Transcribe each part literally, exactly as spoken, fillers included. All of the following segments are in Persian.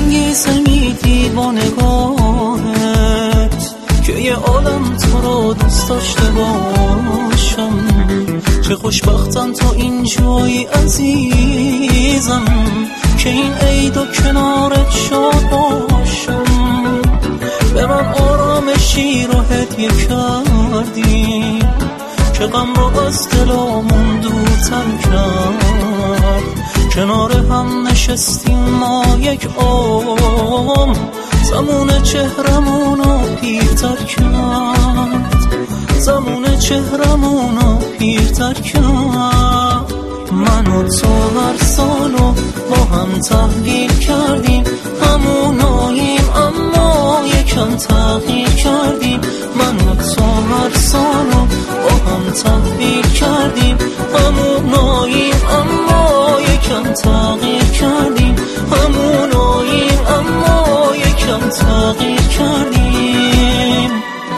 میانگیزنی دیوانگاهت که یه عالم تو رو دوست داشته باشم. چه خوشبختم تا اینجایی عزیزم که این عید و کنارت شاد باشم. به من آرامشی رو هدیه کردی که غم رو از دلامون دورتر کرد. کنار هم نشستیم ما یک عمر، زمان چهرمونو پیرتر کرد، زمان چهرمونو پیرتر کرد. من و تو هر سالو با هم تحویل کردیم، هموناییم اما یکم تغییر کردیم. من و تو هر سالو با هم تحویل کردیم، هموناییم اما یکم تغییر کردیم، هموناییم اما یکم تغییر کردیم.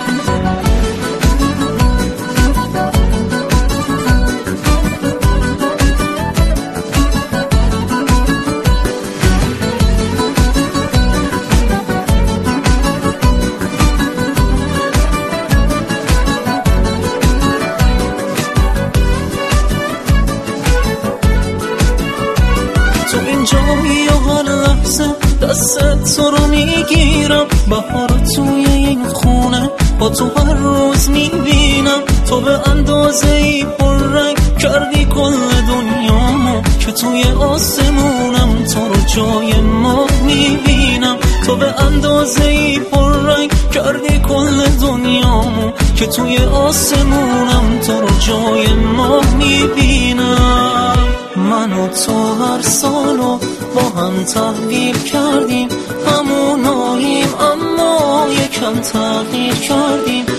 تو اینجایی و هر لحظه دست تو رو میگیرم، بهار توی این خونه با تو هر روز میبینم. تو به اندازه ای پررنگ کردی کل دنیامو که توی آسمونم تو رو جای ما میبینم. تو به اندازه ای پررنگ کردی کل دنیامو که توی آسمونم تو رو جای ما میبینم. من و تو هر سالو با هم تحویل کردیم، هموناییم اما یکم تغییر کردیم.